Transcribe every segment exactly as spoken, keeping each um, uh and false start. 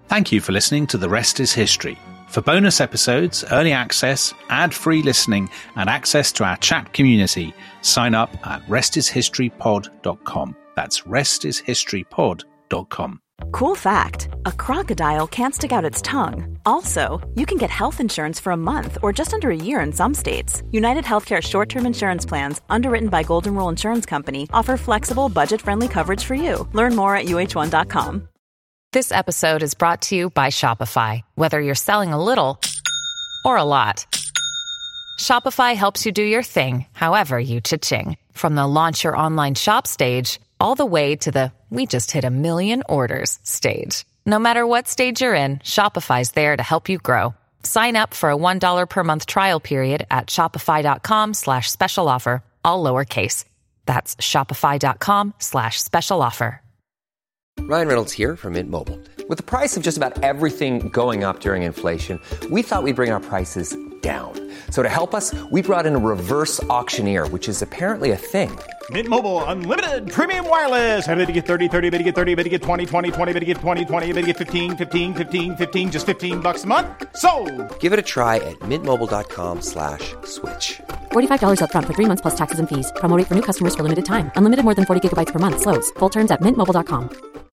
Thank you for listening to The Rest is History. For bonus episodes, early access, ad-free listening, and access to our chat community, sign up at rest is history pod dot com. That's rest is history pod dot com. Cool fact, a crocodile can't stick out its tongue. Also, you can get health insurance for a month or just under a year in some states. United Healthcare short-term insurance plans, underwritten by Golden Rule Insurance Company, offer flexible, budget-friendly coverage for you. Learn more at U H one dot com. This episode is brought to you by Shopify. Whether you're selling a little or a lot, Shopify helps you do your thing, however you cha-ching. From the launch your online shop stage, all the way to the we just hit a million orders stage. No matter what stage you're in, Shopify's there to help you grow. Sign up for a one dollar per month trial period at shopify.com slash special offer, all lowercase. That's shopify.com slash special offer. Ryan Reynolds here from Mint Mobile. With the price of just about everything going up during inflation, we thought we'd bring our prices down. So to help us, we brought in a reverse auctioneer, which is apparently a thing. Mint Mobile Unlimited Premium Wireless. How to get thirty, thirty, how to get thirty, how to get twenty, twenty, twenty, how to get twenty, twenty, how to get fifteen, fifteen, fifteen, fifteen, just fifteen bucks a month? Sold! Give it a try at mintmobile.com slash switch. forty-five dollars up front for three months plus taxes and fees. Promo rate for new customers for limited time. Unlimited more than forty gigabytes per month. Slows full terms at mint mobile dot com.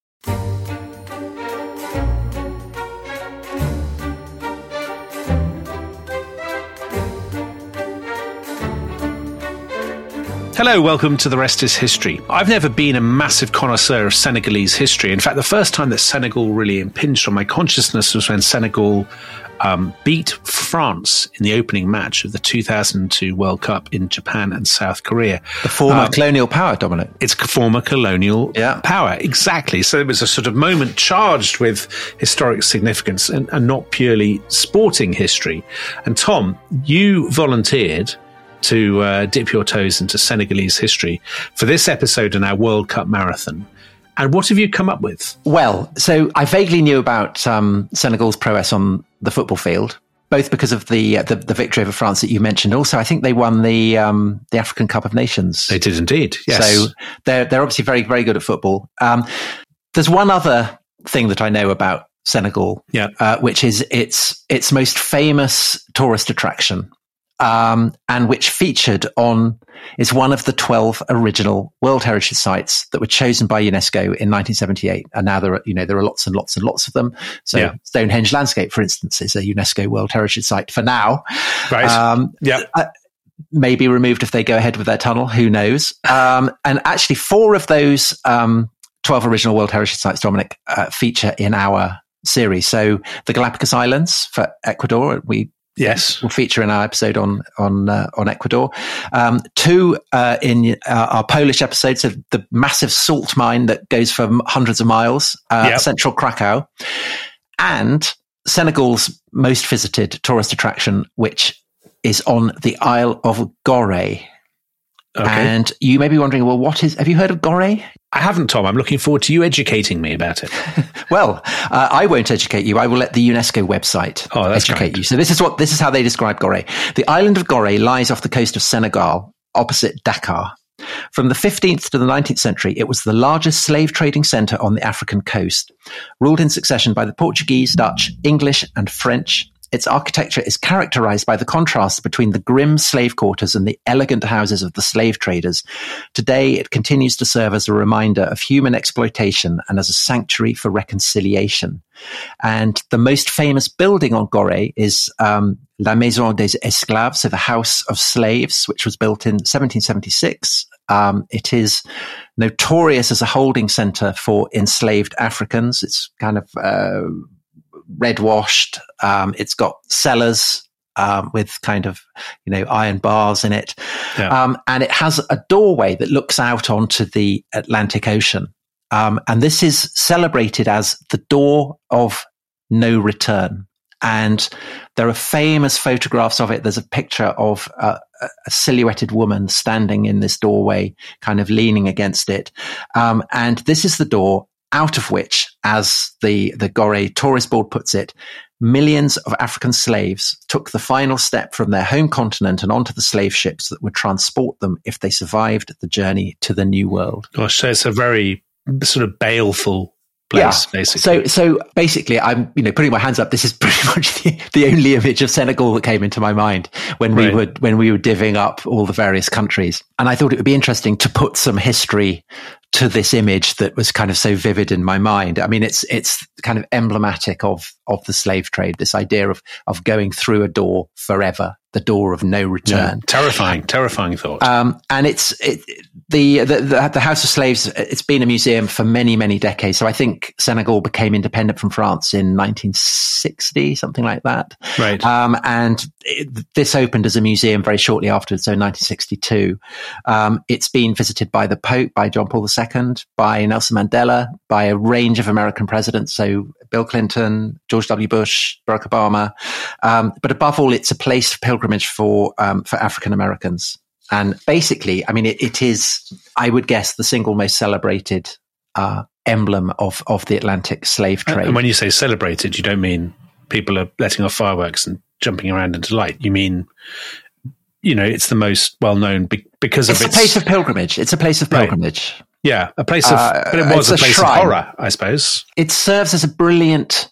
Hello, welcome to The Rest is History. I've never been a massive connoisseur of Senegalese history. In fact, the first time that Senegal really impinged on my consciousness was when Senegal um, beat France in the opening match of the two thousand two World Cup in Japan and South Korea. The former um, colonial power, Dominic. It's former colonial yeah. power, exactly. So it was a sort of moment charged with historic significance and, and not purely sporting history. And Tom, you volunteered to uh, dip your toes into Senegalese history for this episode in our World Cup marathon. And what have you come up with? Well, so I vaguely knew about um, Senegal's prowess on the football field, both because of the, uh, the the victory over France that you mentioned. Also, I think they won the um, the African Cup of Nations. They did indeed, yes. So they're, they're obviously very, very good at football. Um, there's one other thing that I know about Senegal, yeah. uh, which is its its most famous tourist attraction. Um, and which featured on, is one of the twelve original World Heritage Sites that were chosen by UNESCO in nineteen seventy-eight. And now there are, you know, there are lots and lots and lots of them. So yeah. Stonehenge Landscape, for instance, is a UNESCO World Heritage Site for now. Right. Um, yeah. Uh, maybe removed if they go ahead with their tunnel. Who knows? Um, and actually four of those, um, twelve original World Heritage Sites, Dominic, uh, feature in our series. So the Galapagos Islands for Ecuador, we, Yes, will feature in our episode on on uh, on Ecuador. Um, two uh, in uh, our Polish episodes of the massive salt mine that goes for hundreds of miles, uh, yep. Central Krakow, and Senegal's most visited tourist attraction, which is on the Isle of Gorée. Okay. And you may be wondering, well, what is, have you heard of Gorée? I haven't, Tom. I'm looking forward to you educating me about it. Well, uh, I won't educate you. I will let the UNESCO website oh, that's educate kind. you. So this is what, this is how they describe Gorée. The island of Gorée lies off the coast of Senegal, opposite Dakar. From the fifteenth to the nineteenth century, it was the largest slave trading center on the African coast. Ruled in succession by the Portuguese, Dutch, English, and French, its architecture is characterized by the contrast between the grim slave quarters and the elegant houses of the slave traders. Today, it continues to serve as a reminder of human exploitation and as a sanctuary for reconciliation. And the most famous building on Gorée is um, La Maison des Esclaves, so the House of Slaves, which was built in seventeen seventy-six. Um, it is notorious as a holding center for enslaved Africans. It's kind of uh, red washed. Um, it's got cellars um, with kind of, you know, iron bars in it. Yeah. Um, and it has a doorway that looks out onto the Atlantic Ocean. Um, and this is celebrated as the door of no return. And there are famous photographs of it. There's a picture of a, a silhouetted woman standing in this doorway, kind of leaning against it. Um, and this is the door out of which, as the, the Gorée Tourist Board puts it, millions of African slaves took the final step from their home continent and onto the slave ships that would transport them if they survived the journey to the New World. Gosh, so it's a very sort of baleful place, yeah. basically. So, so basically, I'm, you know, putting my hands up. This is pretty much the, the only image of Senegal that came into my mind when we Right. were when we were divvying up all the various countries. And I thought it would be interesting to put some history to this image that was kind of so vivid in my mind. I mean, it's it's kind of emblematic of of the slave trade. This idea of of going through a door forever, the door of no return. Yeah. Terrifying, terrifying thought. Um, and it's it, the, the the the House of Slaves. It's been a museum for many many decades. So I think Senegal became independent from France in nineteen sixty, something like that. Right. Um, and it, this opened as a museum very shortly afterwards, so nineteen sixty-two. Um, it's been visited by the Pope, by John Paul the Second, by Nelson Mandela, by a range of American presidents. So Bill Clinton, George W. Bush, Barack Obama. Um, but above all, it's a place of pilgrimage for um, for African Americans. And basically, I mean, it, it is, I would guess, the single most celebrated uh, emblem of, of the Atlantic slave trade. And when you say celebrated, you don't mean people are letting off fireworks and jumping around into light. You mean, you know, it's the most well-known be- because it's of its... its... a place of pilgrimage. It's a place of pilgrimage. Right. Yeah, a place of... Uh, but it was a, a place shrine. of horror, I suppose. It serves as a brilliant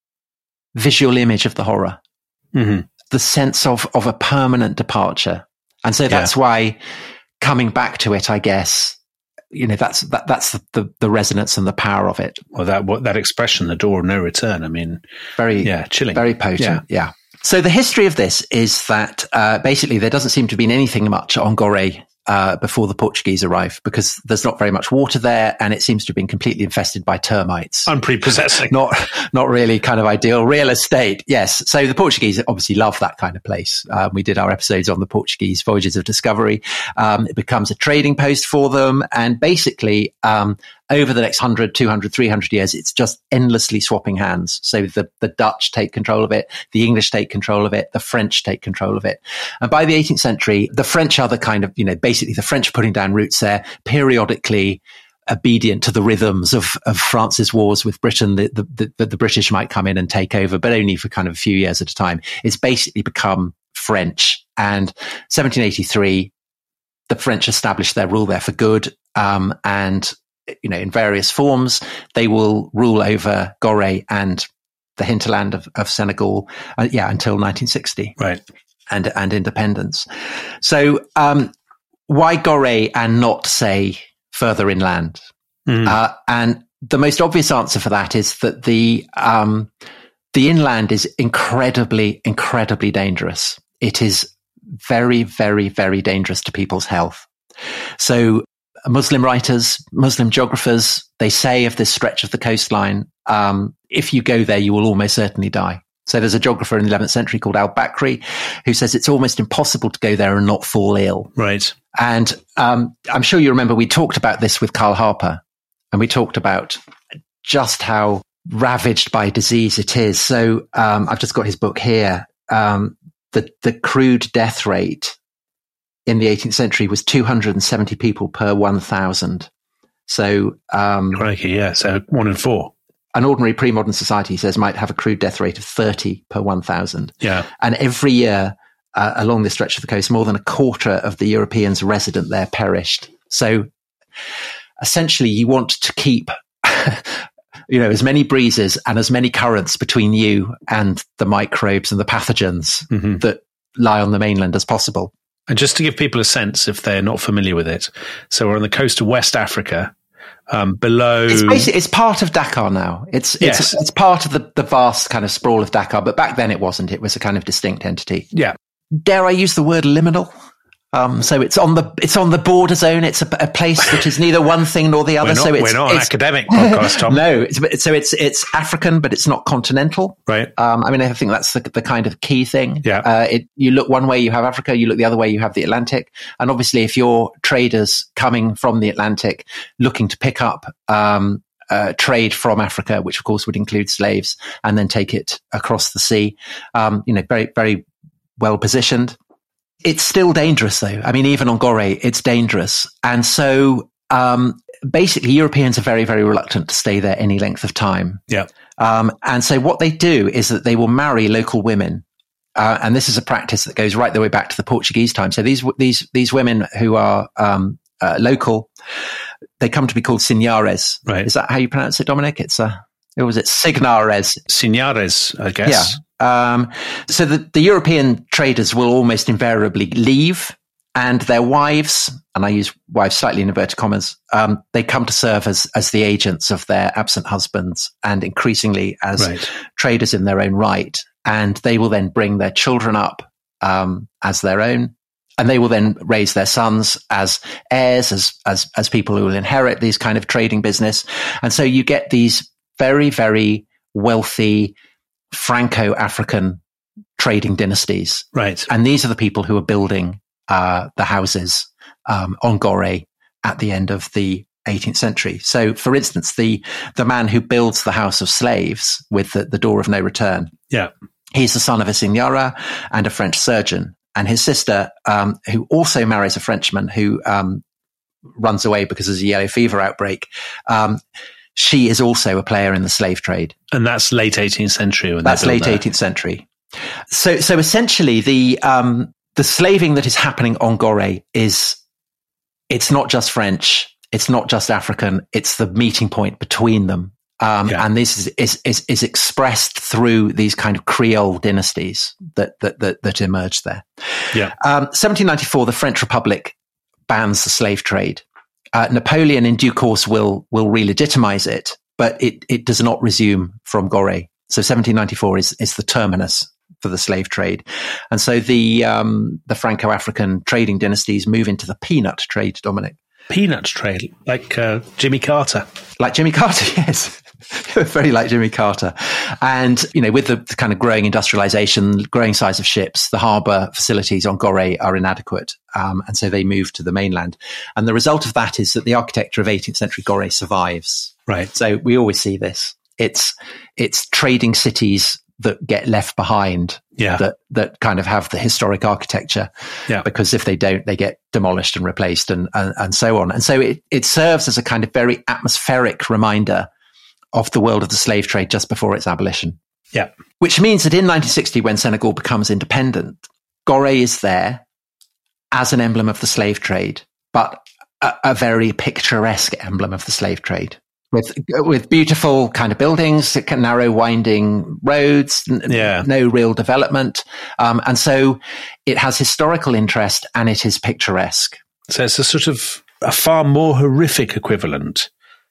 visual image of the horror. Mm-hmm. The sense of, of a permanent departure. And so that's yeah. why coming back to it, I guess, you know, that's that, that's the, the, the resonance and the power of it. Well, that what, that expression, the door of no return, I mean, very, yeah, chilling. Very potent, yeah. yeah. So the history of this is that uh, basically there doesn't seem to have been anything much on Gorée uh, before the Portuguese arrived, because there's not very much water there, and it seems to have been completely infested by termites. Unprepossessing. not, not really kind of ideal real estate. Yes. So the Portuguese obviously love that kind of place. Um, we did our episodes on the Portuguese voyages of discovery. Um, it becomes a trading post for them. And basically, um, over the next one hundred, two hundred, three hundred years, it's just endlessly swapping hands. So the, the Dutch take control of it, the English take control of it, the French take control of it. And by the eighteenth century, the French are the kind of, you know, basically the French are putting down roots there, periodically obedient to the rhythms of, of France's wars with Britain. The, the, the, the British might come in and take over, but only for kind of a few years at a time. It's basically become French. And seventeen eighty-three, the French established their rule there for good. Um, and you know, in various forms, they will rule over Gorée and the hinterland of, of Senegal, uh, yeah, until nineteen sixty. Right. And, and independence. So, um, why Gorée and not, say, further inland? Mm. Uh, and the most obvious answer for that is that the, um, the inland is incredibly, incredibly dangerous. It is very, very, very dangerous to people's health. So, Muslim writers, Muslim geographers, they say of this stretch of the coastline, um, if you go there, you will almost certainly die. So there's a geographer in the eleventh century called al-Bakri who says it's almost impossible to go there and not fall ill. Right. And um, I'm sure you remember we talked about this with Karl Harper, and we talked about just how ravaged by disease it is. So um, I've just got his book here. Um, the, the crude death rate in the eighteenth century was two hundred seventy people per one thousand. So, um, Crikey, yeah. So one in four. An ordinary pre-modern society, he says, might have a crude death rate of thirty per one thousand. Yeah. And every year uh, along this stretch of the coast, more than a quarter of the Europeans resident there perished. So essentially you want to keep, you know, as many breezes and as many currents between you and the microbes and the pathogens mm-hmm. that lie on the mainland as possible. And just to give people a sense, if they're not familiar with it, so we're on the coast of West Africa, um, below. It's basically it's part of Dakar now. It's yes. it's it's part of the, the vast kind of sprawl of Dakar, but back then it wasn't. It was a kind of distinct entity. Yeah. Dare I use the word liminal? Um, so it's on the it's on the border zone. It's a, a place that is neither one thing nor the other. We're not, so it's, we're not an it's, academic podcast, Tom. No, it's, so it's it's African, but it's not continental. Right. Um, I mean, I think that's the, the kind of key thing. Yeah. Uh, it, you look one way, you have Africa. You look the other way, you have the Atlantic. And obviously, if you're traders coming from the Atlantic, looking to pick up um, uh, trade from Africa, which of course would include slaves, and then take it across the sea, um, you know, very very well positioned. It's still dangerous, though. I mean, even on Gorée, it's dangerous. And so um, basically, Europeans are very, very reluctant to stay there any length of time. Yeah. Um, and so what they do is that they will marry local women. Uh, and this is a practice that goes right the way back to the Portuguese time. So these these these women who are um, uh, local, they come to be called Signares. Right. Is that how you pronounce it, Dominic? It's a, or was it Signares? Signares, I guess. Yeah. Um, so the, the European traders will almost invariably leave, and their wives, and I use wives slightly in inverted commas, um, they come to serve as, as the agents of their absent husbands, and increasingly as right. traders in their own right. And they will then bring their children up um, as their own. And they will then raise their sons as heirs, as, as, as people who will inherit these kind of trading business. And so you get these very, very wealthy Franco-African trading dynasties. Right. And these are the people who are building uh, the houses um, on Gorée at the end of the eighteenth century. So, for instance, the, the man who builds the House of Slaves with the, the door of no return. Yeah. He's the son of a signora and a French surgeon. And his sister, um, who also marries a Frenchman who um, runs away because there's a yellow fever outbreak, um, she is also a player in the slave trade. And that's late eighteenth century. When that's late eighteenth century. So, so essentially, the um, the slaving that is happening on Gorée is, it's not just French, it's not just African, it's the meeting point between them. Um, yeah. And this is, is, is, is expressed through these kind of Creole dynasties that, that, that, that emerge there. Yeah. Um, seventeen ninety-four, the French Republic bans the slave trade. Uh, Napoleon in due course will, will re-legitimize it, but it, it does not resume from Gorée. So seventeen ninety-four is, is the terminus for the slave trade. And so the, um, the Franco-African trading dynasties move into the peanut trade, Dominic. Peanut trade, like uh, Jimmy Carter. Like Jimmy Carter, yes. Very like Jimmy Carter. And, you know, with the, the kind of growing industrialization, growing size of ships, the harbour facilities on Gorée are inadequate. Um, and so they move to the mainland. And the result of that is that the architecture of eighteenth century Gorée survives. Right. So we always see this. It's, it's trading cities that get left behind, yeah. that, that kind of have the historic architecture, yeah. because if they don't, they get demolished and replaced and, and, and so on. And so it, it serves as a kind of very atmospheric reminder of the world of the slave trade just before its abolition. Yeah. Which means that in nineteen sixty, when Senegal becomes independent, Gorée is there as an emblem of the slave trade, but a, a very picturesque emblem of the slave trade. With with beautiful kind of buildings, narrow winding roads, yeah. no real development. Um, and so it has historical interest and it is picturesque. So it's a sort of a far more horrific equivalent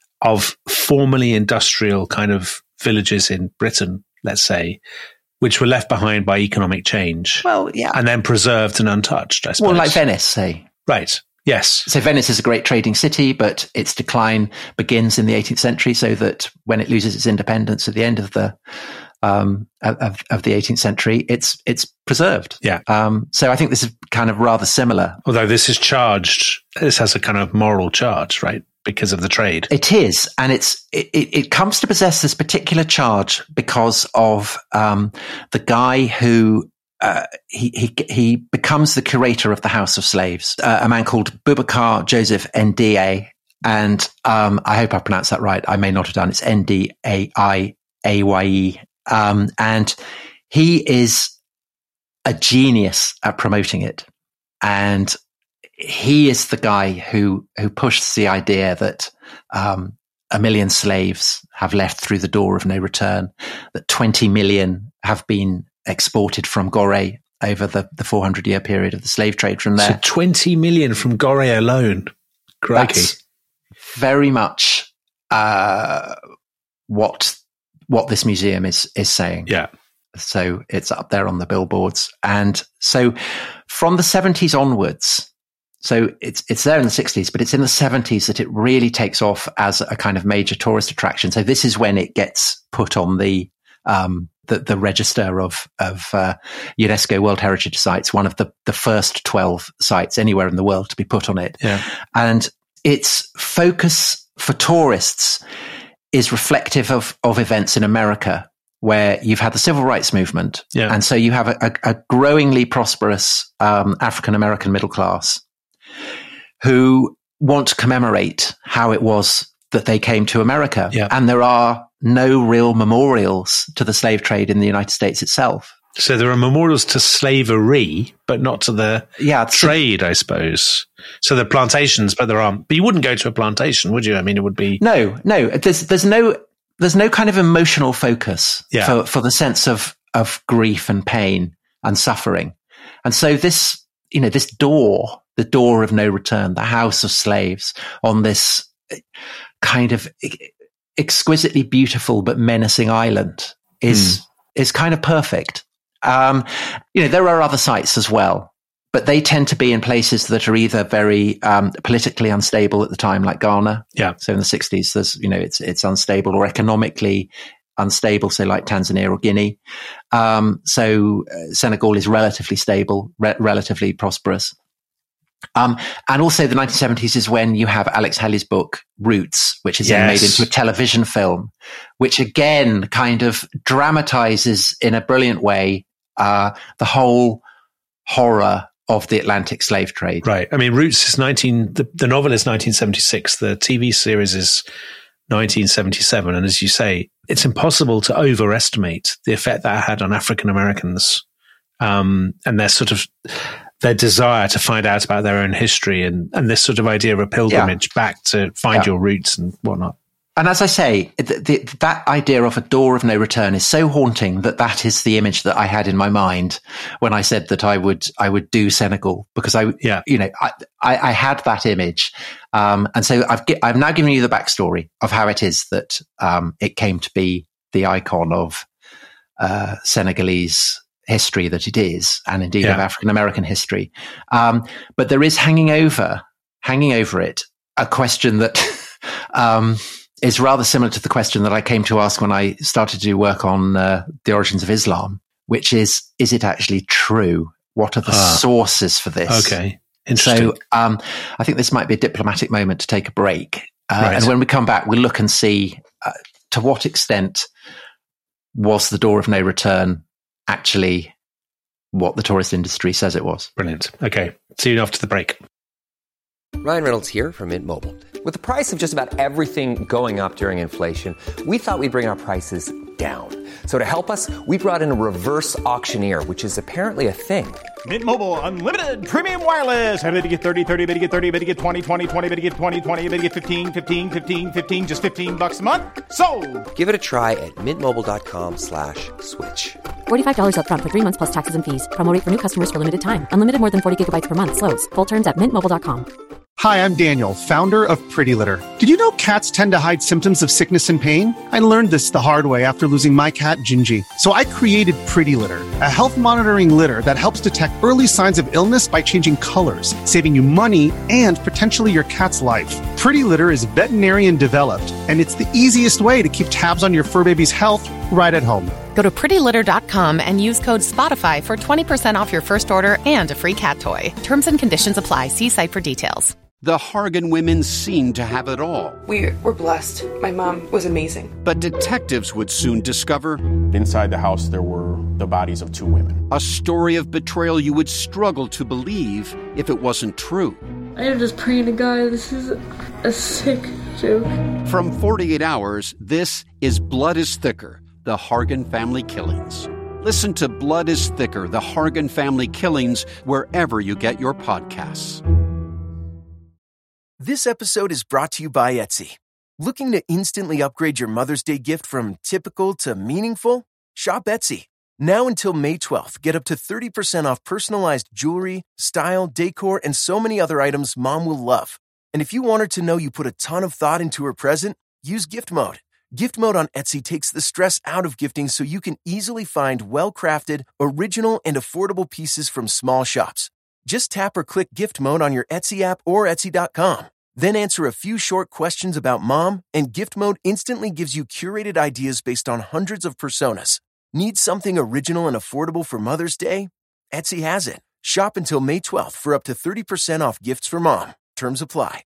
of formerly industrial kind of villages in Britain, let's say, which were left behind by economic change. Well, yeah. And then preserved and untouched, I suppose. Well, like Venice, say. Right. Yes. So Venice is a great trading city, but its decline begins in the eighteenth century, so that when it loses its independence at the end of the um, of, of the eighteenth century, it's it's preserved. Yeah. Um, so I think this is kind of rather similar. Although this is charged, this has a kind of moral charge, right? Because of the trade. It is, and it's it, it comes to possess this particular charge because of um, the guy who. Uh, he, he he becomes the curator of the House of Slaves, uh, a man called Boubacar Joseph Ndiaye, and um, I hope I pronounced that right. I may not have done. It's N D A I A Y E, um, and he is a genius at promoting it, and he is the guy who who pushed the idea that um, a million slaves have left through the door of no return, that twenty million have been exported from Gorée over the, the four hundred year period of the slave trade from there. So twenty million from Gorée alone. Crikey. That's very much uh, what what this museum is is saying. Yeah. So it's up there on the billboards. And so from the seventies onwards, so it's it's there in the sixties, but it's in the seventies that it really takes off as a kind of major tourist attraction. So this is when it gets put on the um, the, the register of of uh, UNESCO World Heritage Sites, one of the, the first twelve sites anywhere in the world to be put on it. Yeah. And its focus for tourists is reflective of, of events in America, where you've had the civil rights movement. Yeah. And so you have a, a, a growingly prosperous um, African-American middle class who want to commemorate how it was that they came to America. Yeah. And there are no real memorials to the slave trade in the United States itself. So there are memorials to slavery, but not to the yeah, trade, I suppose. So there are plantations, but there aren't. But you wouldn't go to a plantation, would you? I mean, it would be no, no. There's there's no there's no kind of emotional focus yeah. for for the sense of of grief and pain and suffering. And so this, you know, this door, the door of no return, the house of slaves on this kind of exquisitely beautiful but menacing island is mm. is kind of perfect. Um, you know, there are other sites as well, but they tend to be in places that are either very um, politically unstable at the time, like Ghana. Yeah. So in the sixties, there's, you know, it's it's unstable, or economically unstable, say like Tanzania or Guinea. Um, so uh, Senegal is relatively stable, re- relatively prosperous. Um, and also the nineteen seventies is when you have Alex Haley's book Roots, which is yes. then made into a television film, which again kind of dramatizes in a brilliant way uh, the whole horror of the Atlantic slave trade. Right. I mean, Roots is nineteen. The, the novel is nineteen seventy-six. The T V series is nineteen seventy-seven. And as you say, it's impossible to overestimate the effect that had on African Americans um, and their sort of their desire to find out about their own history and, and this sort of idea of a pilgrimage yeah. back to find yeah. your roots and whatnot. And as I say, the, the, that idea of a door of no return is so haunting that that is the image that I had in my mind when I said that I would I would do Senegal, because I, yeah. you know, I, I, I had that image, um, and so I've I've now given you the backstory of how it is that um, it came to be the icon of uh, Senegalese history that it is, and indeed yeah. of African American history. Um, but there is hanging over hanging over it a question that. um, is rather similar to the question that I came to ask when I started to do work on uh, the origins of Islam, which is, is it actually true? What are the ah, sources for this? Okay, interesting. So um, I think this might be a diplomatic moment to take a break. Uh, right. And when we come back, we'll look and see uh, to what extent was the door of no return actually what the tourist industry says it was. Brilliant. Okay, see you after the break. Ryan Reynolds here from Mint Mobile. With the price of just about everything going up during inflation, we thought we'd bring our prices down. So to help us, we brought in a reverse auctioneer, which is apparently a thing. Mint Mobile Unlimited Premium Wireless. How to get thirty, thirty, how to get thirty, how to get twenty, twenty, twenty, how to get twenty, twenty, how to get fifteen, fifteen, fifteen, fifteen, just fifteen bucks a month? Sold! Give it a try at mintmobile.com slash switch. forty-five dollars up front for three months plus taxes and fees. Promo rate for new customers for limited time. Unlimited more than forty gigabytes per month. Slows full terms at mint mobile dot com. Hi, I'm Daniel, founder of Pretty Litter. Did you know cats tend to hide symptoms of sickness and pain? I learned this the hard way after losing my cat, Gingy. So I created Pretty Litter, a health monitoring litter that helps detect early signs of illness by changing colors, saving you money and potentially your cat's life. Pretty Litter is veterinarian developed, and it's the easiest way to keep tabs on your fur baby's health right at home. Go to pretty litter dot com and use code SPOTIFY for twenty percent off your first order and a free cat toy. Terms and conditions apply. See site for details. The Hargan women seemed to have it all. We were blessed. My mom was amazing. But detectives would soon discover... Inside the house, there were the bodies of two women. A story of betrayal you would struggle to believe if it wasn't true. I am just praying to God, this is a sick joke. From forty-eight hours, this is Blood is Thicker, the Hargan family killings. Listen to Blood is Thicker, the Hargan family killings, wherever you get your podcasts. This episode is brought to you by Etsy. Looking to instantly upgrade your Mother's Day gift from typical to meaningful? Shop Etsy. Now until May twelfth, get up to thirty percent off personalized jewelry, style, decor, and so many other items Mom will love. And if you want her to know you put a ton of thought into her present, use Gift Mode. Gift Mode on Etsy takes the stress out of gifting so you can easily find well-crafted, original, and affordable pieces from small shops. Just tap or click Gift Mode on your Etsy app or Etsy dot com. Then answer a few short questions about Mom, and Gift Mode instantly gives you curated ideas based on hundreds of personas. Need something original and affordable for Mother's Day? Etsy has it. Shop until May twelfth for up to thirty percent off gifts for Mom. Terms apply.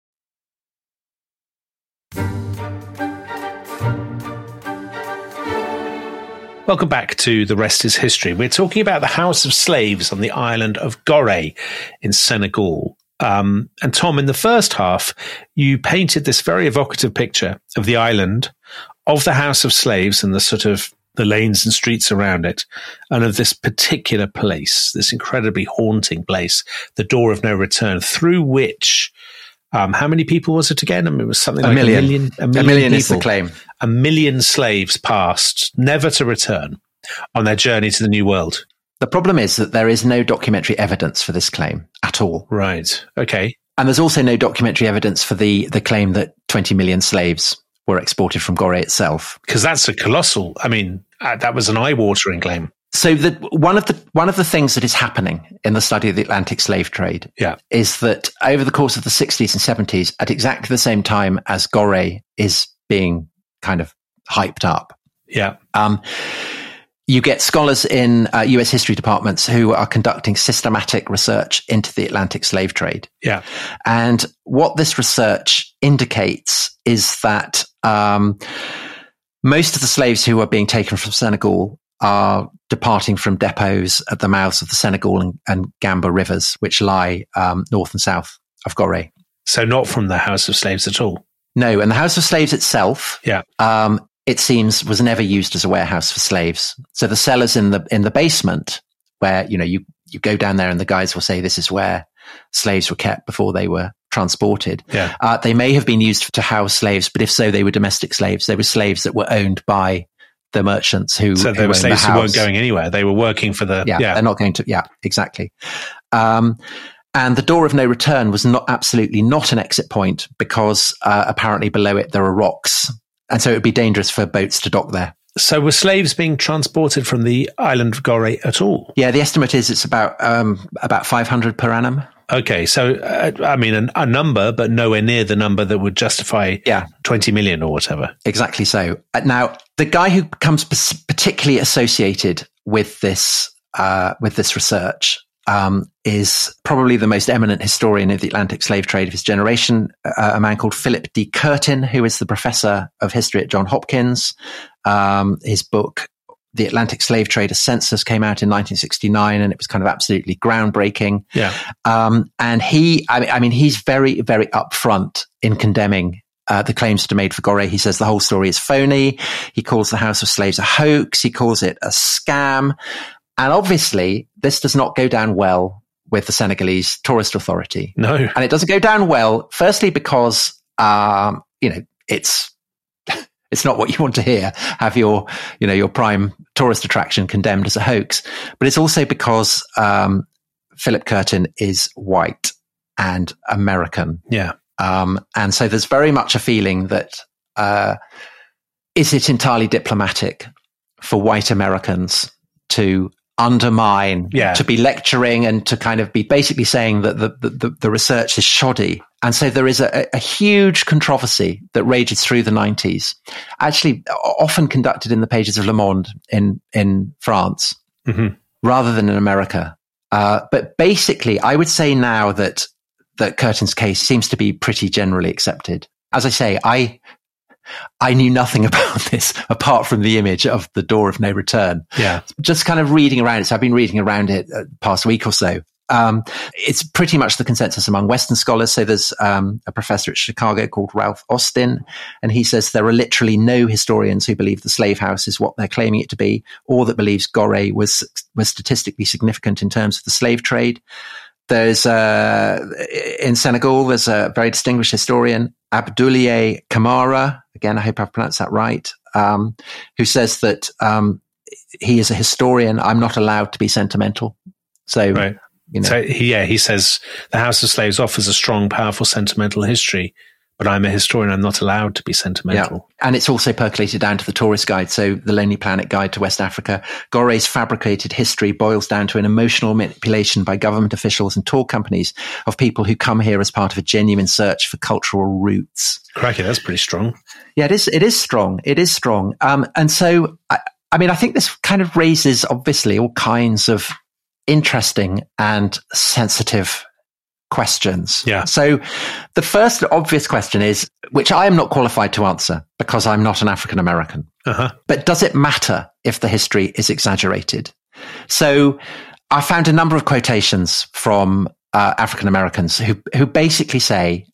Welcome back to The Rest is History. We're talking about the House of Slaves on the island of Gorée in Senegal. Um, and Tom, in the first half, you painted this very evocative picture of the island, of the House of Slaves and the sort of the lanes and streets around it, and of this particular place, this incredibly haunting place, the door of no return, through which, um, how many people was it again? I mean, it was something a like million. a million. A million, a million people, is the claim. A million slaves passed, never to return, on their journey to the New World. The problem is that there is no documentary evidence for this claim at all. Right. Okay. And there's also no documentary evidence for the, the claim that twenty million slaves were exported from Gorée itself. Because that's a colossal, I mean, uh, that was an eye-watering claim. So the, one of the one of the things that is happening in the study of the Atlantic slave trade yeah. is that over the course of the sixties and seventies, at exactly the same time as Gorée is being kind of hyped up, yeah, um, you get scholars in uh, U S history departments who are conducting systematic research into the Atlantic slave trade. Yeah. And what this research indicates is that um, most of the slaves who are being taken from Senegal are departing from depots at the mouths of the Senegal and, and Gamba rivers, which lie um, north and south of Gorée. So not from the House of Slaves at all? No, and the House of Slaves itself, yeah. um, it seems, was never used as a warehouse for slaves. So the cellars in the in the basement, where you know you you go down there and the guys will say this is where slaves were kept before they were transported. Yeah. Uh, they may have been used to house slaves, but if so, they were domestic slaves. They were slaves that were owned by the merchants who. So they who were slaves the who weren't going anywhere. They were working for the. Yeah, yeah. they're not going to. Yeah, exactly. Um, And the door of no return was not absolutely not an exit point because uh, apparently below it there are rocks. And so it would be dangerous for boats to dock there. So were slaves being transported from the island of Gorée at all? Yeah, the estimate is it's about um, about five hundred per annum. Okay, so uh, I mean a, a number, but nowhere near the number that would justify yeah. twenty million or whatever. Exactly so. Uh, now, the guy who becomes particularly associated with this uh, with this research Um, is probably the most eminent historian of the Atlantic slave trade of his generation, uh, a man called Philip D. Curtin, who is the professor of history at Johns Hopkins. Um, his book, The Atlantic Slave Trade, a Census, came out in nineteen sixty-nine, and it was kind of absolutely groundbreaking. Yeah. Um, and he, I mean, I mean, he's very, very upfront in condemning Uh, the claims that are made for Gorée. He says the whole story is phony. He calls the House of Slaves a hoax. He calls it a scam. And obviously, this does not go down well with the Senegalese Tourist Authority. No. And it doesn't go down well, firstly, because, um, you know, it's, it's not what you want to hear. Have your, you know, your prime tourist attraction condemned as a hoax. But it's also because, um, Philip Curtin is white and American. Yeah. Um, and so there's very much a feeling that, uh, is it entirely diplomatic for white Americans to undermine, yeah. to be lecturing and to kind of be basically saying that the, the, the research is shoddy. And so there is a, a huge controversy that rages through the nineties, actually often conducted in the pages of Le Monde in, in France, mm-hmm. rather than in America. Uh, but basically, I would say now that, that Curtin's case seems to be pretty generally accepted. As I say, I, I knew nothing about this apart from the image of the door of no return. Yeah. Just kind of reading around it. So I've been reading around it the past week or so. Um, it's pretty much the consensus among Western scholars. So there's um, a professor at Chicago called Ralph Austin, and he says there are literally no historians who believe the slave house is what they're claiming it to be, or that believes Gorée was, was statistically significant in terms of the slave trade. There's, uh, in Senegal, there's a very distinguished historian, Abdoulaye Camara, again, I hope I've pronounced that right, um, who says that, um, he is a historian. I'm not allowed to be sentimental. So, right. you know. So, he, yeah, he says the House of Slaves offers a strong, powerful, sentimental history, but I'm a historian. I'm not allowed to be sentimental. Yeah. And it's also percolated down to the tourist guide. So the Lonely Planet Guide to West Africa. Goré's fabricated history boils down to an emotional manipulation by government officials and tour companies of people who come here as part of a genuine search for cultural roots. Crikey, that's pretty strong. Yeah, it is. It is strong. It is strong. Um, and so, I, I mean, I think this kind of raises obviously all kinds of interesting and sensitive questions. Yeah. So the first obvious question is, which I am not qualified to answer because I'm not an African American, uh-huh. but does it matter if the history is exaggerated? So I found a number of quotations from uh, African Americans who, who basically say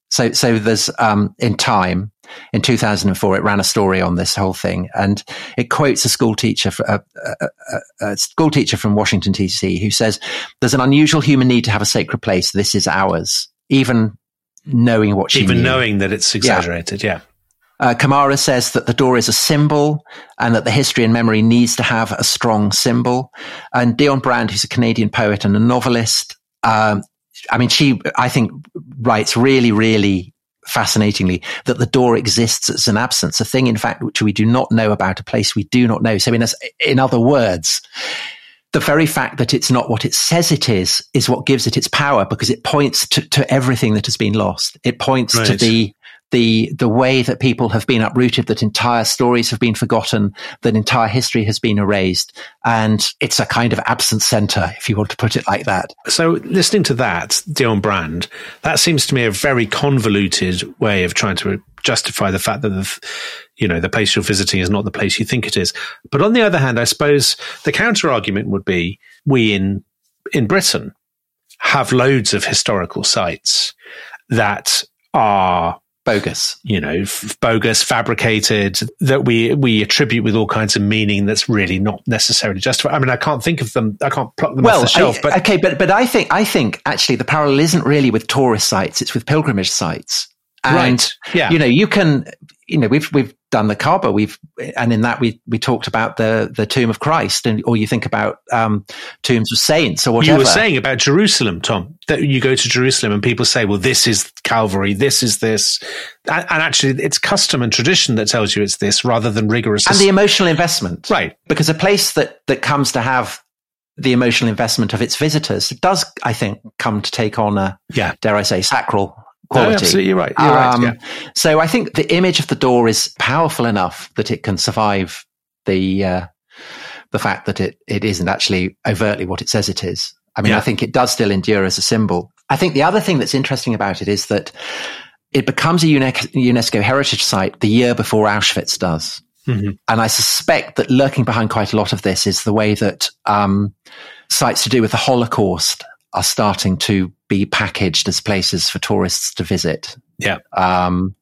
So, so there's, um, in Time, in two thousand four, it ran a story on this whole thing, and it quotes a school teacher, a, a, a, a school teacher from Washington, D C, who says, "There's an unusual human need to have a sacred place. This is ours." Even knowing what she Even knew. knowing that it's exaggerated, yeah. yeah. Uh, Kamara says that the door is a symbol and that the history and memory needs to have a strong symbol. And Dion Brand, who's a Canadian poet and a novelist, um, I mean, she, I think, writes really, really fascinatingly that the door exists as an absence, a thing, in fact, which we do not know about, a place we do not know. So in, a, in other words, the very fact that it's not what it says it is, is what gives it its power, because it points to, to everything that has been lost. It points right. to the, the, the way that people have been uprooted, that entire stories have been forgotten, that entire history has been erased. And it's a kind of absence center, if you want to put it like that. So listening to that, Dion Brand, that seems to me a very convoluted way of trying to justify the fact that the, you know, the place you're visiting is not the place you think it is. But on the other hand, I suppose the counter argument would be we in, in Britain have loads of historical sites that are bogus, you know, f- bogus, fabricated, that we, we attribute with all kinds of meaning that's really not necessarily justified. I mean, I can't think of them. I can't pluck them well, off the shelf. I, but okay, but, but I think, I think actually the parallel isn't really with tourist sites. It's with pilgrimage sites. And, right. Yeah. you know, you can, you know, we've, we've done the Kaaba, we've, and in that we, we talked about the, the tomb of Christ, and, or you think about, um, tombs of saints or whatever. You were saying about Jerusalem, Tom, that you go to Jerusalem and people say, well, this is Calvary, this is this. And, and actually it's custom and tradition that tells you it's this rather than rigorous. And the emotional investment. Right. Because a place that, that comes to have the emotional investment of its visitors does, I think, come to take on a, yeah. dare I say, sacral quality. No, absolutely right. You're um, right. Yeah. So I think the image of the door is powerful enough that it can survive the uh, the fact that it, it isn't actually overtly what it says it is. I mean, yeah. I think it does still endure as a symbol. I think the other thing that's interesting about it is that it becomes a UNESCO heritage site the year before Auschwitz does. Mm-hmm. And I suspect that lurking behind quite a lot of this is the way that um, sites to do with the Holocaust are starting to be packaged as places for tourists to visit. Yeah. Um,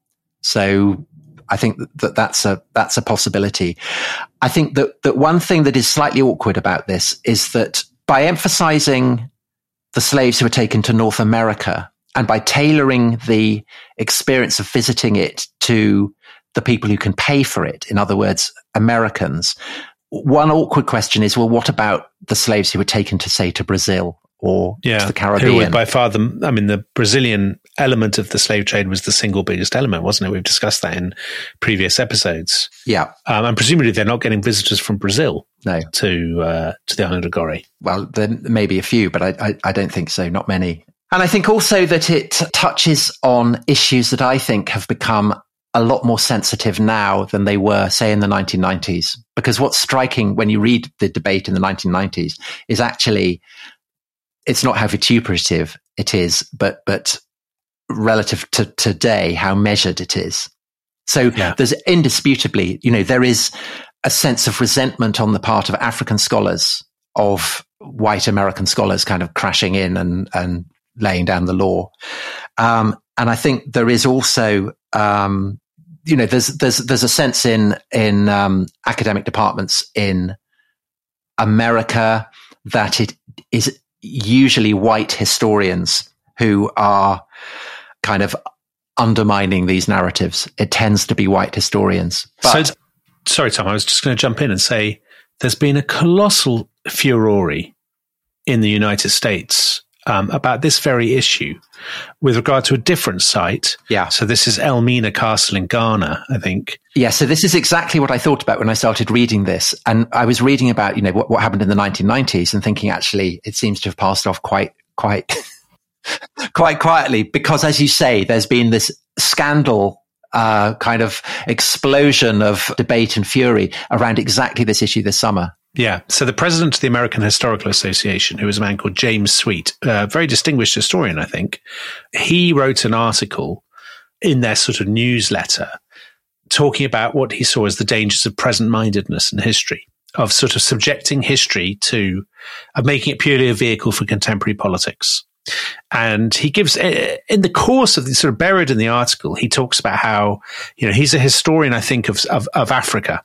so I think that that's a, that's a possibility. I think that, that one thing that is slightly awkward about this is that by emphasizing the slaves who were taken to North America and by tailoring the experience of visiting it to the people who can pay for it, in other words, Americans, one awkward question is, well, what about the slaves who were taken to, say, to Brazil or yeah, to the Caribbean? Who were by far the, I mean, the Brazilian element of the slave trade was the single biggest element, wasn't it? We've discussed that in previous episodes. Yeah. Um, and presumably they're not getting visitors from Brazil no. to, uh, to the Island of Gorée. Well, there may be a few, but I, I, I don't think so. Not many. And I think also that it touches on issues that I think have become a lot more sensitive now than they were, say, in the nineteen nineties. Because what's striking when you read the debate in the nineteen nineties is actually, it's not how vituperative it is, but but relative to today, how measured it is. So yeah. there's indisputably, you know, there is a sense of resentment on the part of African scholars, of white American scholars kind of crashing in and, and laying down the law. Um, and I think there is also, um, you know, there's, there's, there's a sense in, in, um, academic departments in America that it is usually white historians who are kind of undermining these narratives. It tends to be white historians. But so, sorry, Tom, I was just going to jump in and say there's been a colossal furore in the United States um, about this very issue with regard to a different site. Yeah. So this is Elmina Castle in Ghana, I think. Yeah. So this is exactly what I thought about when I started reading this. And I was reading about, you know, what, what happened in the nineteen nineties and thinking, actually, it seems to have passed off quite, quite, quite quietly, because as you say, there's been this scandal, uh, kind of explosion of debate and fury around exactly this issue this summer. Yeah. So the president of the American Historical Association, who was a man called James Sweet, a very distinguished historian, I think, he wrote an article in their sort of newsletter talking about what he saw as the dangers of present-mindedness in history, of sort of subjecting history to, of making it purely a vehicle for contemporary politics. And he gives, in the course of the sort of buried in the article, he talks about how, you know, he's a historian, I think, of, of, of Africa.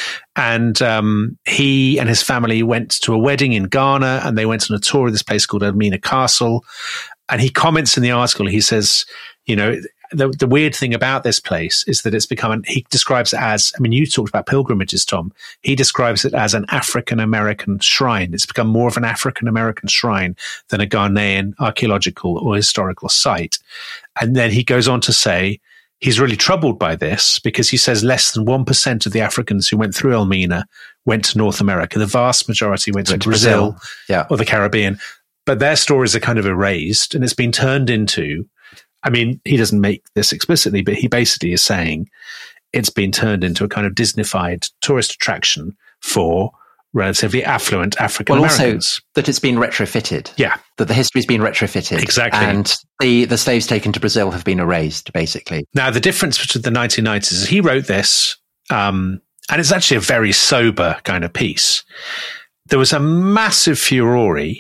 And um, he and his family went to a wedding in Ghana, and they went on a tour of this place called Elmina Castle. And he comments in the article, he says, you know, the, the weird thing about this place is that it's become, an, he describes it as, I mean, you talked about pilgrimages, Tom. He describes it as an African-American shrine. It's become more of an African-American shrine than a Ghanaian archaeological or historical site. And then he goes on to say, he's really troubled by this because he says less than one percent of the Africans who went through Elmina went to North America. The vast majority went, went to, to Brazil, Brazil. Yeah. or the Caribbean. But their stories are kind of erased, and it's been turned into, I mean, he doesn't make this explicitly, but he basically is saying it's been turned into a kind of Disneyfied tourist attraction for relatively affluent African Americans. Well, also that it's been retrofitted. Yeah. That the history's been retrofitted. Exactly. And the, the slaves taken to Brazil have been erased, basically. Now, the difference between the nineteen nineties is he wrote this, um, and it's actually a very sober kind of piece. There was a massive furore,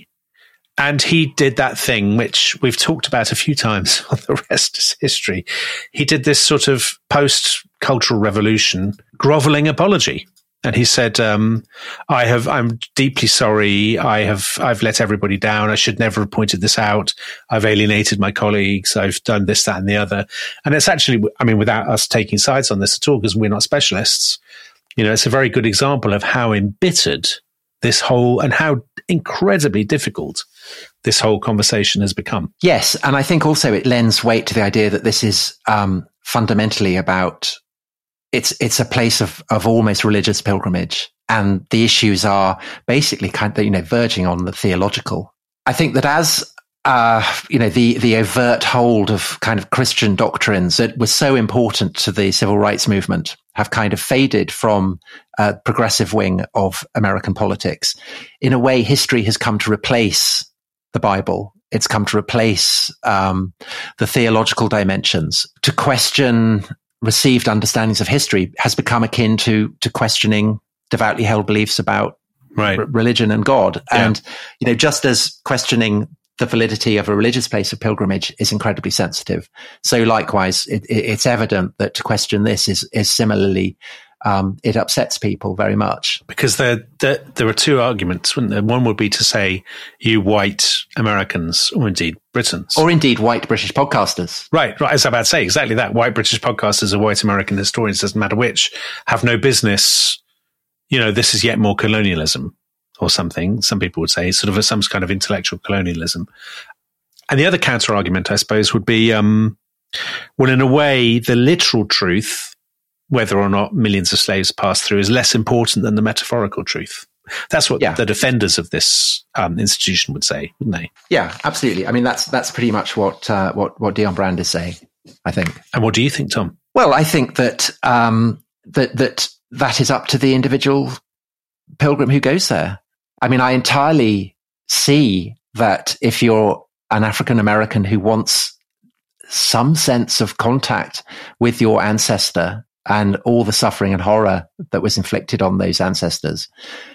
and he did that thing which we've talked about a few times on The Rest is History. He did this sort of post-cultural revolution groveling apology. And he said, um, I have, I'm deeply sorry. I have, I've let everybody down. I should never have pointed this out. I've alienated my colleagues. I've done this, that, and the other. And it's actually, I mean, without us taking sides on this at all, because we're not specialists, you know, it's a very good example of how embittered this whole, and how incredibly difficult this whole conversation has become. Yes. And I think also it lends weight to the idea that this is, um, fundamentally about, It's it's a place of, of almost religious pilgrimage, and the issues are basically kind of, you know, verging on the theological. I think that as uh, you know, the the overt hold of kind of Christian doctrines that was so important to the civil rights movement have kind of faded from a progressive wing of American politics. In a way, history has come to replace the Bible. It's come to replace um, the theological dimensions. To question received understandings of history has become akin to to questioning devoutly held beliefs about right. r- religion and God. Yeah. And, you know, just as questioning the validity of a religious place of pilgrimage is incredibly sensitive, so likewise, it, it, it's evident that to question this is is similarly, um, it upsets people very much. Because there, there, there are two arguments, wouldn't there? One would be to say, you white Americans, or indeed Britons. Or indeed white British podcasters. Right, right. I was about to say exactly that. White British podcasters or white American historians, doesn't matter which, have no business, you know, this is yet more colonialism or something, some people would say, sort of a, some kind of intellectual colonialism. And the other counter argument, I suppose, would be, um, well, in a way, the literal truth, whether or not millions of slaves passed through, is less important than the metaphorical truth. That's what yeah. the defenders of this um, institution would say, wouldn't they? Yeah, absolutely. I mean, that's that's pretty much what uh, what what Dion Brand is saying, I think. And what do you think, Tom? Well, I think that um, that that that is up to the individual pilgrim who goes there. I mean, I entirely see that if you're an African American who wants some sense of contact with your ancestor and all the suffering and horror that was inflicted on those ancestors,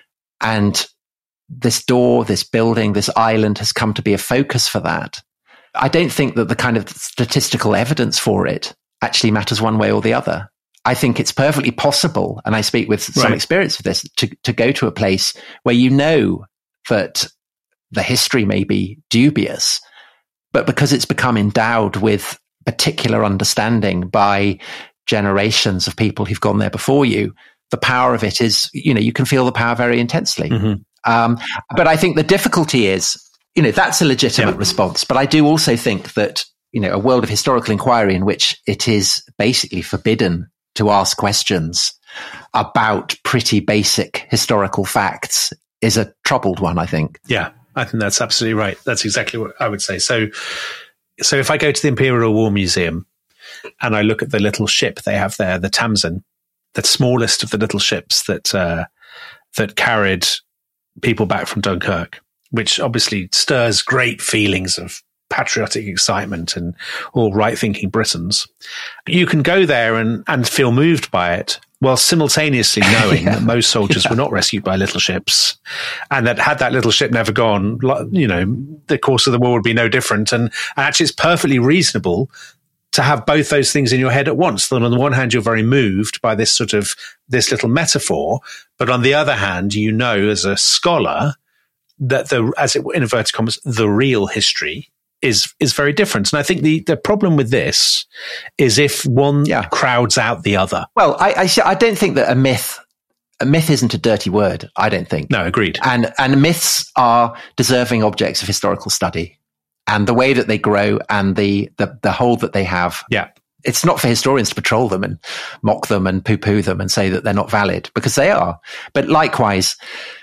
and this door, this building, this island has come to be a focus for that, I don't think that the kind of statistical evidence for it actually matters one way or the other. I think it's perfectly possible, and I speak with some right. experience of this, to, to go to a place where you know that the history may be dubious, but because it's become endowed with particular understanding by generations of people who've gone there before you, the power of it is, you know, you can feel the power very intensely. Mm-hmm. Um, but I think the difficulty is, you know, that's a legitimate yeah. response. But I do also think that, you know, a world of historical inquiry in which it is basically forbidden to ask questions about pretty basic historical facts is a troubled one, I think. Yeah, I think that's absolutely right. That's exactly what I would say. So, so if I go to the Imperial War Museum and I look at the little ship they have there, the Tamsin, the smallest of the little ships that uh, that carried people back from Dunkirk, which obviously stirs great feelings of patriotic excitement and all right-thinking Britons. You can go there and, and feel moved by it while simultaneously knowing yeah. that most soldiers yeah. were not rescued by little ships, and that had that little ship never gone, you know, the course of the war would be no different. And, and actually, it's perfectly reasonable to have both those things in your head at once. That on the one hand, you're very moved by this sort of this little metaphor, but on the other hand, you know, as a scholar, that the, as it in inverted commas, the real history is is very different. And I think the, the problem with this is if one yeah. crowds out the other. Well, I, I I don't think that a myth a myth isn't a dirty word. I don't think. No, agreed. And and myths are deserving objects of historical study, and the way that they grow and the the, the hold that they have. Yeah. It's not for historians to patrol them and mock them and poo-poo them and say that they're not valid, because they are. But likewise,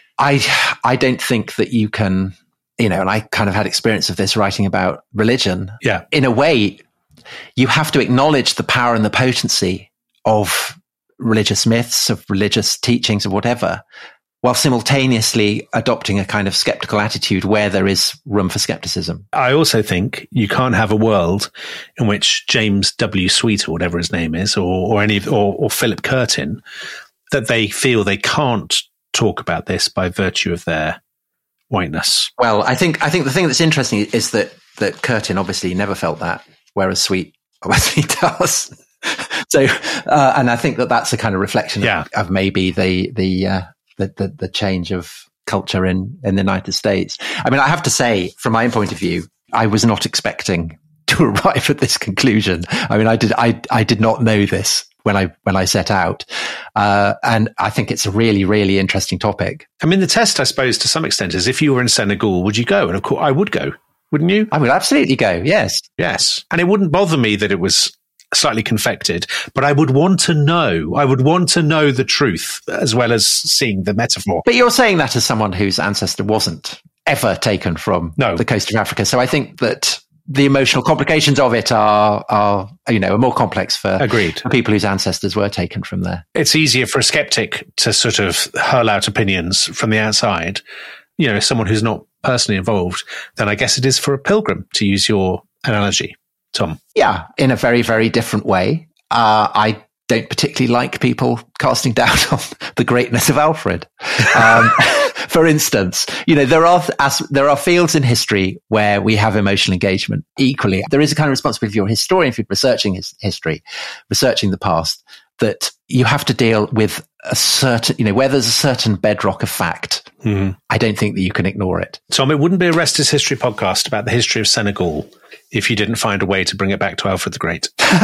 I I don't think that you can. You know, and I kind of had experience of this writing about religion. Yeah. In a way, you have to acknowledge the power and the potency of religious myths, of religious teachings, of whatever, while simultaneously adopting a kind of skeptical attitude where there is room for skepticism. I also think you can't have a world in which James W. Sweet, or whatever his name is, or, or any of, or, or Philip Curtin, that they feel they can't talk about this by virtue of their whiteness. Well, I think I think the thing that's interesting is that that Curtin obviously never felt that, whereas Sweet obviously does. So, uh, and I think that that's a kind of reflection yeah. of, of maybe the the, uh, the the the change of culture in in the United States. I mean, I have to say, from my own point of view, I was not expecting to arrive at this conclusion. I mean, I did I I did not know this when I when I set out, uh, and I think it's a really really interesting topic. I mean, the test, I suppose, to some extent, is if you were in Senegal, would you go? And of course, I would go, wouldn't you? I would absolutely go. Yes, yes, and it wouldn't bother me that it was slightly confected, but I would want to know. I would want to know the truth as well as seeing the metaphor. But you're saying that as someone whose ancestor wasn't ever taken from no. the coast of Africa, so I think that the emotional complications of it are, are, you know, are more complex for, Agreed. for people whose ancestors were taken from there. It's easier for a skeptic to sort of hurl out opinions from the outside, you know, someone who's not personally involved, than I guess it is for a pilgrim, to use your analogy, Tom. Yeah, in a very, very different way. Uh, I don't particularly like people casting doubt on the greatness of Alfred. Um, For instance, you know, there are as, there are fields in history where we have emotional engagement. Equally, there is a kind of responsibility if you're a historian, if you're researching his history, researching the past, that you have to deal with a certain, you know, where there's a certain bedrock of fact. Mm-hmm. I don't think that you can ignore it. Tom, it wouldn't be a Rest is History podcast about the history of Senegal if you didn't find a way to bring it back to Alfred the Great.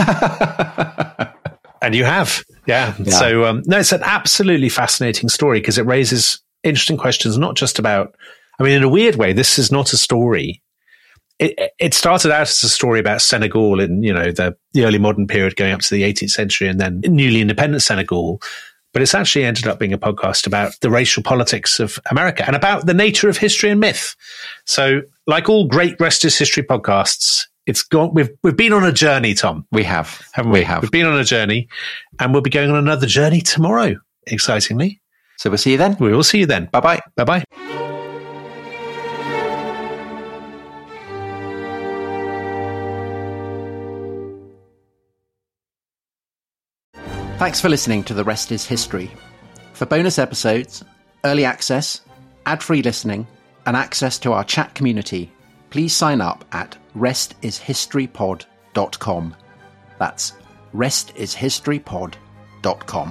And you have. Yeah. yeah. So, um, no, it's an absolutely fascinating story because it raises interesting questions, not just about, I mean, in a weird way, this is not a story. It, it started out as a story about Senegal in, you know, the, the early modern period going up to the eighteenth century and then newly independent Senegal. But it's actually ended up being a podcast about the racial politics of America and about the nature of history and myth. So like all great Rest is History podcasts, it's gone, we've, we've been on a journey, Tom. We have. Haven't we? We have. We've been on a journey and we'll be going on another journey tomorrow, excitingly. So we'll see you then. We will see you then. Bye-bye. Bye-bye. Thanks for listening to The Rest is History. For bonus episodes, early access, ad-free listening, and access to our chat community, please sign up at rest is history pod dot com. That's rest is history pod dot com.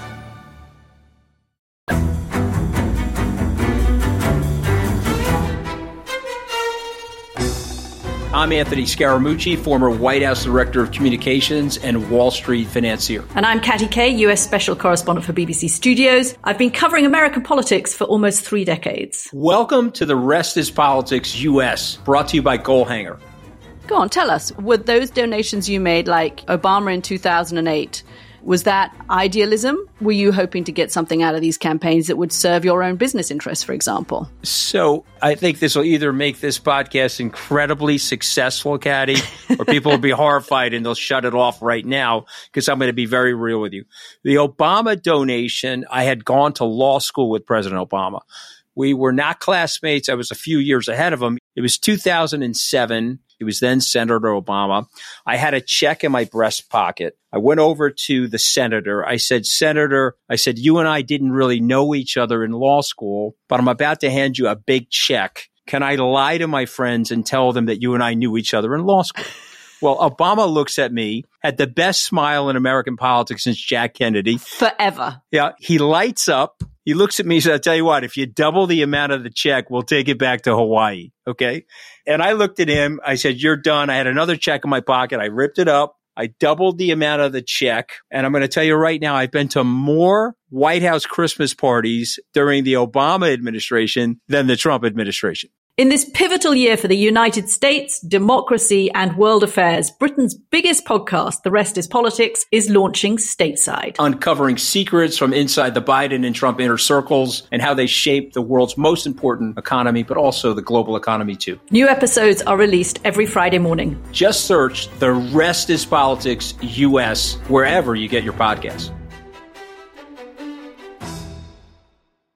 I'm Anthony Scaramucci, former White House Director of Communications and Wall Street financier. And I'm Katty Kay, U S Special Correspondent for B B C Studios. I've been covering American politics for almost three decades. Welcome to the Rest is Politics U S, brought to you by Goalhanger. Go on, tell us, were those donations you made, like Obama in two thousand eight, was that idealism? Were you hoping to get something out of these campaigns that would serve your own business interests, for example? So I think this will either make this podcast incredibly successful, Katty, or people will be horrified and they'll shut it off right now because I'm going to be very real with you. The Obama donation, I had gone to law school with President Obama. We were not classmates. I was a few years ahead of him. It was two thousand seven. He was then Senator Obama. I had a check in my breast pocket. I went over to the senator. I said, Senator, I said, you and I didn't really know each other in law school, but I'm about to hand you a big check. Can I lie to my friends and tell them that you and I knew each other in law school? Well, Obama looks at me, had the best smile in American politics since Jack Kennedy. Forever. Yeah. He lights up. He looks at me and says, I'll tell you what, if you double the amount of the check, we'll take it back to Hawaii. Okay. And I looked at him. I said, you're done. I had another check in my pocket. I ripped it up. I doubled the amount of the check. And I'm going to tell you right now, I've been to more White House Christmas parties during the Obama administration than the Trump administration. In this pivotal year for the United States, democracy, and world affairs, Britain's biggest podcast, The Rest is Politics, is launching stateside. Uncovering secrets from inside the Biden and Trump inner circles and how they shape the world's most important economy, but also the global economy too. New episodes are released every Friday morning. Just search The Rest is Politics U S wherever you get your podcasts.